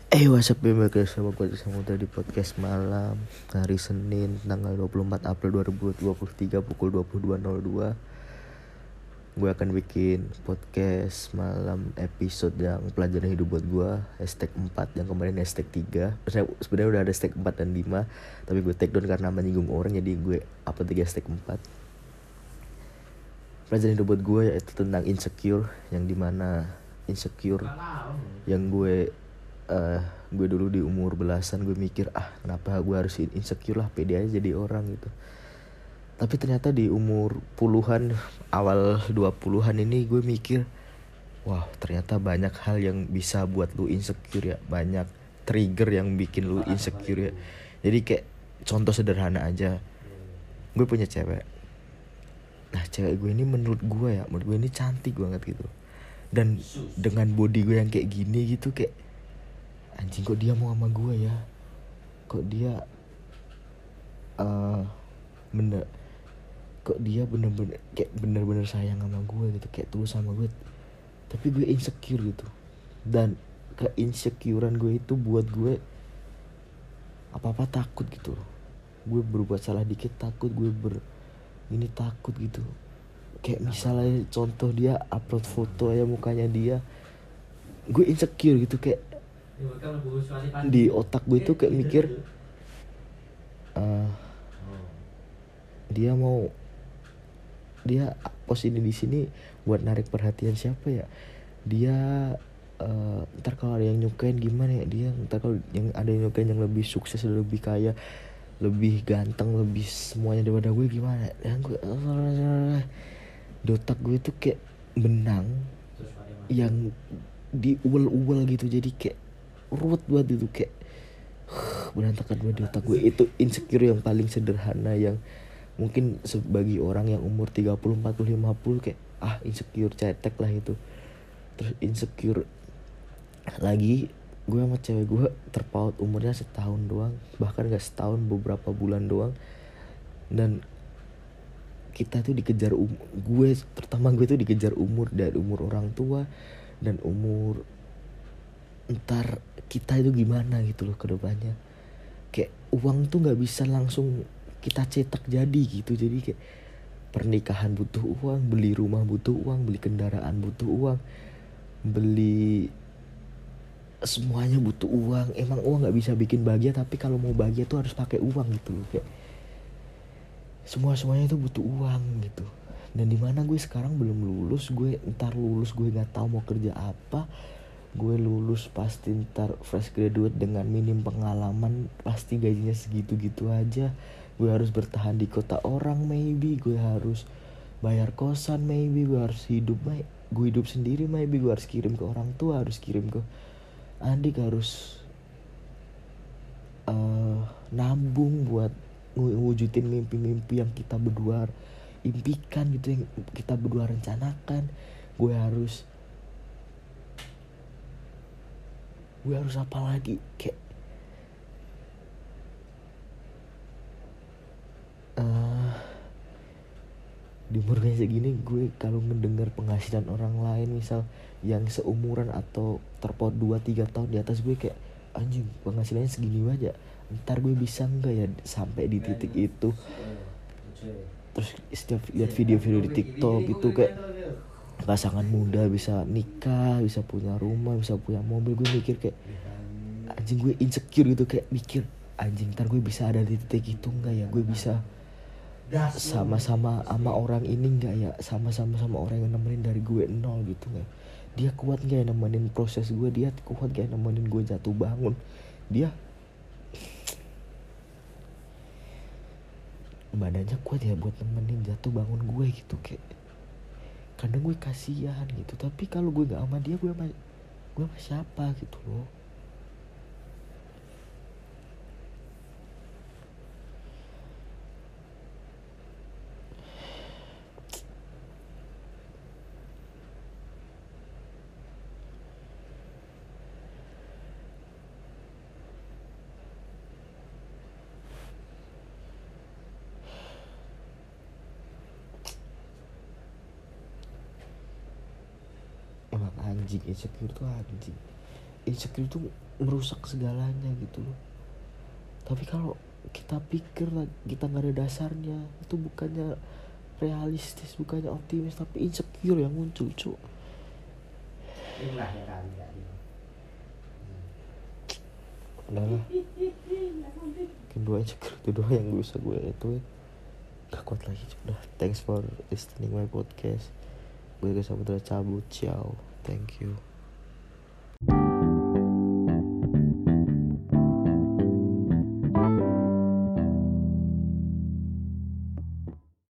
What's up, balik sama gue sama di podcast malam hari Senin tanggal 24 April 2023 pukul 22.02. Gue akan bikin podcast malam episode yang pelajaran hidup buat gue #4, yang kemarin #3. Sebenarnya udah ada #4 dan 5, tapi gue take down karena menyinggung orang, jadi gue upload 3 #4. Pelajaran hidup buat gue yaitu tentang insecure, yang dimana insecure yang gue dulu di umur belasan gue mikir kenapa gue harus insecure lah, pede aja jadi orang gitu. Tapi ternyata di umur puluhan, awal 20-an ini gue mikir, wow, ternyata banyak hal yang bisa buat lu insecure ya, banyak trigger yang bikin lu insecure ya. Jadi kayak contoh sederhana aja, gue punya cewek. Nah, cewek gue ini menurut gue ini cantik banget gitu. Dan dengan body gue yang kayak gini gitu, kayak anjing, kok dia mau sama gue ya, kok dia bener-bener sayang sama gue gitu, kayak tulus sama gue. Tapi gue insecure gitu, dan keinsecurean gue itu buat gue apa-apa takut gitu. Gue berbuat salah dikit takut, gue ini takut gitu. Kayak misalnya contoh, dia upload foto ya mukanya dia, gue insecure gitu. Kayak di otak gue tuh kayak mikir, dia post ini di sini buat narik perhatian siapa ya? Dia ntar kalau ada yang nyukain gimana ya? Dia ntar kalau yang ada yang nyukain yang lebih sukses, lebih kaya, lebih ganteng, lebih semuanya daripada gue gimana? Yang gue di otak gue tuh kayak benang yang diuel-uel gitu, jadi kayak ruwet banget itu, kayak berantakan banget di otak gue. Itu insecure yang paling sederhana, yang mungkin bagi orang yang umur 30, 40, 50 kayak insecure cetek lah itu. Terus insecure lagi gue sama cewek gue terpaut umurnya setahun doang, bahkan gak setahun, beberapa bulan doang. Dan kita tuh dikejar gue tuh dikejar umur, dari umur orang tua dan umur ntar kita itu gimana gitu loh ke depannya. Kayak uang tuh gak bisa langsung kita cetak jadi gitu. Jadi kayak pernikahan butuh uang, beli rumah butuh uang, beli kendaraan butuh uang, beli semuanya butuh uang. Emang uang gak bisa bikin bahagia, tapi kalau mau bahagia tuh harus pakai uang gitu loh. Kayak semuanya itu butuh uang gitu. Dan dimana gue sekarang belum lulus, gue ntar lulus gue gak tahu mau kerja apa. Gue lulus pasti ntar fresh graduate dengan minim pengalaman, pasti gajinya segitu-gitu aja. Gue harus bertahan di kota orang, maybe gue harus bayar kosan, maybe gue harus gue hidup sendiri, maybe gue harus kirim ke orang tua, harus kirim ke adik, harus nabung buat wujudin mimpi-mimpi yang kita berdua impikan gitu, yang kita berdua rencanakan. Gue harus apa lagi, kayak di umur kayak segini, gue kalau mendengar penghasilan orang lain misal yang seumuran atau terpaut 2-3 tahun di atas gue, kayak anjing, penghasilannya segini aja, ntar gue bisa nggak ya sampai di titik itu. Terus setiap lihat video-video di TikTok itu kayak pasangan muda bisa nikah, bisa punya rumah, bisa punya mobil, gue mikir kayak anjing, gue insecure gitu. Kayak mikir anjing, ntar gue bisa ada di titik itu nggak ya? Gue bisa sama-sama sama orang ini nggak ya? Sama-sama orang yang nemenin dari gue nol gitu nggak? Dia kuat nggak ya nemenin proses gue? Dia kuat nggak ya nemenin gue jatuh bangun? Dia badannya kuat ya buat nemenin jatuh bangun gue gitu. Kayak kadang gue kasihan gitu. Tapi kalau gue nggak sama dia, gue sama siapa gitu loh. Emang anjing, insecure tuh anjing. insecure itu merusak segalanya gitu loh. Tapi kalau kita pikir kita nggak ada dasarnya, itu bukannya realistis, bukannya optimis, tapi insecure yang muncul, cuk. Inilah ya kali ya. Udahlah, mungkin dua insecure itu doang yang bisa gue ituin, gak kuat lagi. Udah, thanks for listening my podcast. Gue Samudra cabut, ciao, thank you.